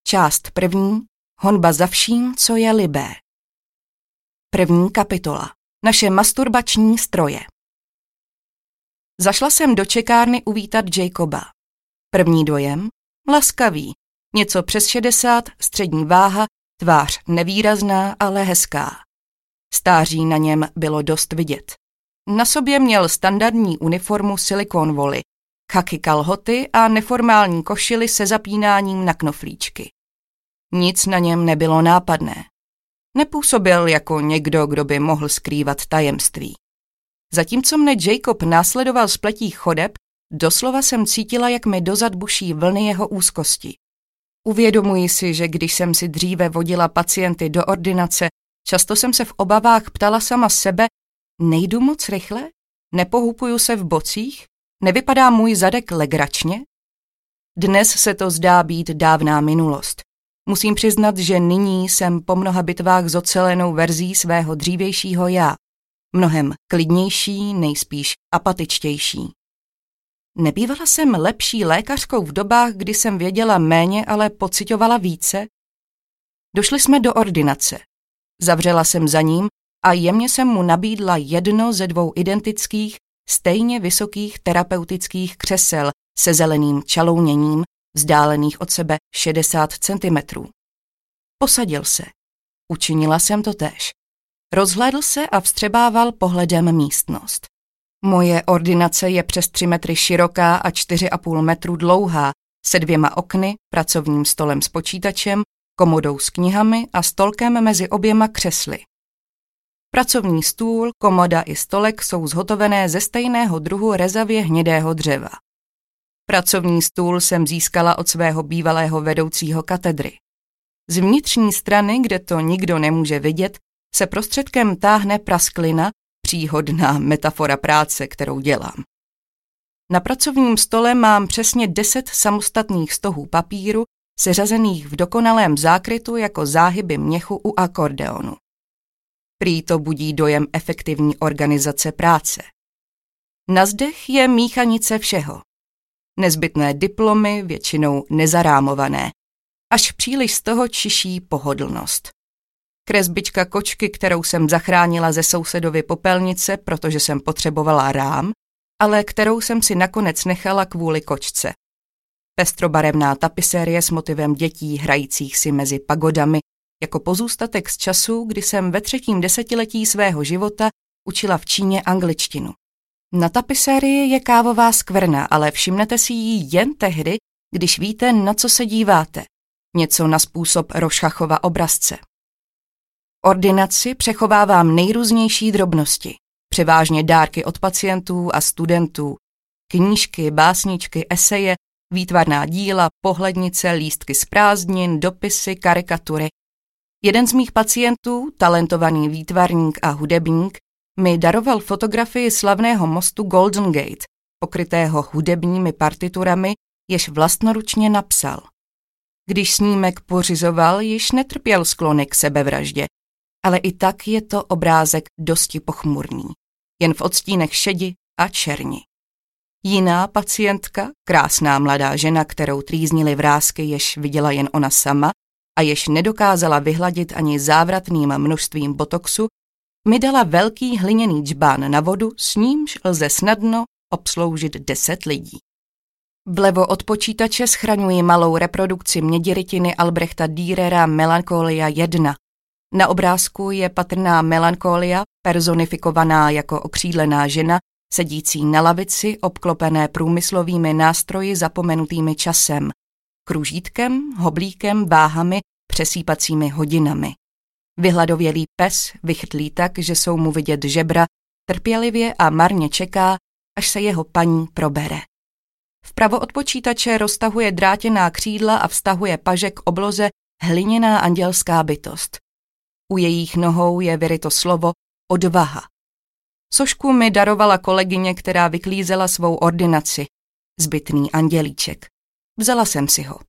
Část první. Honba za vším, co je libé. První kapitola. Naše masturbační stroje. Zašla jsem do čekárny uvítat Jacoba. První dojem? Laskavý. Něco přes 60, střední váha, tvář nevýrazná, ale hezká. Stáří na něm bylo dost vidět. Na sobě měl standardní uniformu Silicon Valley, chaky kalhoty a neformální košili se zapínáním na knoflíčky. Nic na něm nebylo nápadné. Nepůsobil jako někdo, kdo by mohl skrývat tajemství. Zatímco mne Jacob následoval spletích chodeb, doslova jsem cítila, jak mi dozad buší vlny jeho úzkosti. Uvědomuji si, že když jsem si dříve vodila pacienty do ordinace, často jsem se v obavách ptala sama sebe, nejdu moc rychle? Nepohupuju se v bocích? Nevypadá můj zadek legračně? Dnes se to zdá být dávná minulost. Musím přiznat, že nyní jsem po mnoha bitvách zocelenou verzí svého dřívějšího já. Mnohem klidnější, nejspíš apatičtější. Nebývala jsem lepší lékařkou v dobách, kdy jsem věděla méně, ale pociťovala více? Došli jsme do ordinace. Zavřela jsem za ním a jemně jsem mu nabídla jedno ze 2 identických, stejně vysokých terapeutických křesel se zeleným čalouněním, vzdálených od sebe 60 centimetrů. Posadil se. Učinila jsem to též. Rozhlédl se a vstřebával pohledem místnost. Moje ordinace je přes 3 metry široká a 4,5 metru dlouhá, se 2 okny, pracovním stolem s počítačem, komodou s knihami a stolkem mezi oběma křesly. Pracovní stůl, komoda i stolek jsou zhotovené ze stejného druhu rezavě hnědého dřeva. Pracovní stůl jsem získala od svého bývalého vedoucího katedry. Z vnitřní strany, kde to nikdo nemůže vidět, se prostředkem táhne prasklina, příhodná metafora práce, kterou dělám. Na pracovním stole mám přesně 10 samostatných stohů papíru, seřazených v dokonalém zákrytu jako záhyby měchu u akordeonu. Prý to budí dojem efektivní organizace práce. Na zdech je míchanice všeho. Nezbytné diplomy, většinou nezarámované. Až příliš z toho čiší pohodlnost. Kresbička kočky, kterou jsem zachránila ze sousedovy popelnice, protože jsem potřebovala rám, ale kterou jsem si nakonec nechala kvůli kočce. Pestrobarevná tapisérie s motivem dětí hrajících si mezi pagodami, jako pozůstatek z času, kdy jsem ve 3. desetiletí svého života učila v Číně angličtinu. Na tapisérii je kávová skvrna, ale všimnete si ji jen tehdy, když víte, na co se díváte. Něco na způsob Rošachova obrazce. Ordinaci přechovávám nejrůznější drobnosti, převážně dárky od pacientů a studentů, knížky, básničky, eseje, výtvarná díla, pohlednice, lístky z prázdnin, dopisy, karikatury. Jeden z mých pacientů, talentovaný výtvarník a hudebník, mi daroval fotografii slavného mostu Golden Gate, pokrytého hudebními partiturami, jež vlastnoručně napsal. Když snímek pořizoval, již netrpěl sklony k sebevraždě, ale i tak je to obrázek dosti pochmurný, jen v odstínech šedi a černi. Jiná pacientka, krásná mladá žena, kterou trýznily vrásky, jež viděla jen ona sama a jež nedokázala vyhladit ani závratným množstvím botoxu, mi dala velký hliněný džbán na vodu, s nímž lze snadno obsloužit 10 lidí. Vlevo od počítače schraňuji malou reprodukci mědirytiny Albrechta Dürera Melancholia 1. Na obrázku je patrná melancholia, personifikovaná jako okřídlená žena, sedící na lavici, obklopené průmyslovými nástroji zapomenutými časem, kružítkem, hoblíkem, váhami, přesýpacími hodinami. Vyhladovělý pes, vychytlý tak, že jsou mu vidět žebra, trpělivě a marně čeká, až se jeho paní probere. Vpravo od počítače roztahuje drátěná křídla a vztahuje paže k obloze hliněná andělská bytost. U jejich nohou je vyryto slovo odvaha. Sošku mi darovala kolegyně, která vyklízela svou ordinaci. Zbytný andělíček. Vzala jsem si ho.